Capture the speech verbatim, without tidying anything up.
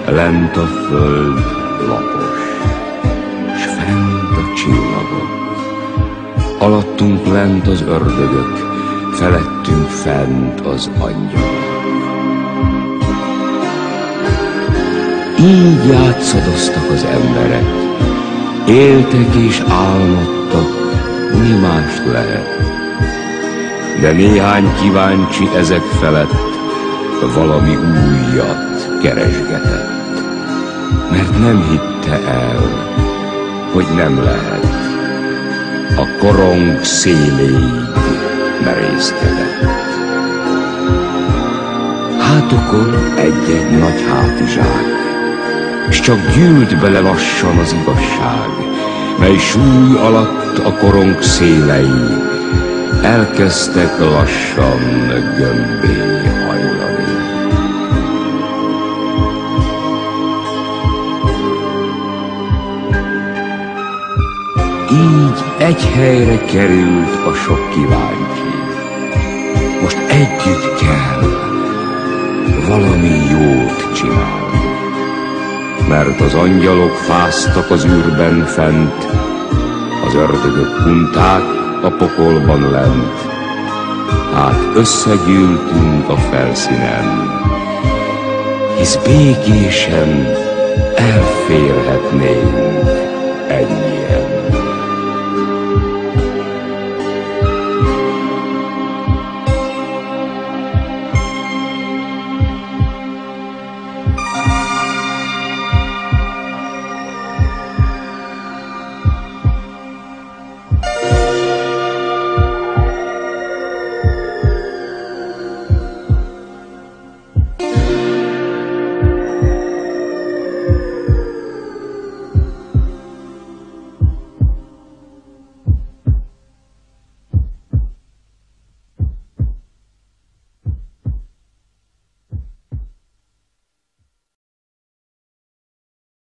lent a föld lapos, s fent a csillagok. Alattunk lent az ördögök, felettünk fent az angyalok. Így játszadoztak az emberek, éltek és álmodtak, mi mást lehet. De néhány kíváncsi ezek felett valami újat keresgetett, mert nem hitte el, hogy nem lehet. A korong széléig merészkedett. Hátukon egy-egy nagy hátizsák, s csak gyűlt bele lassan az igazság, mely súly alatt a korong szélei elkezdtek lassan gömbé hajlani. Így egy helyre került a sok kíváncsi. Most együtt kell valami jót csinálni, mert az angyalok fáztak az űrben fent, az ördögök kunták a pokolban lent. Hát összegyűltünk a felszínen, hisz békésen elférhetnénk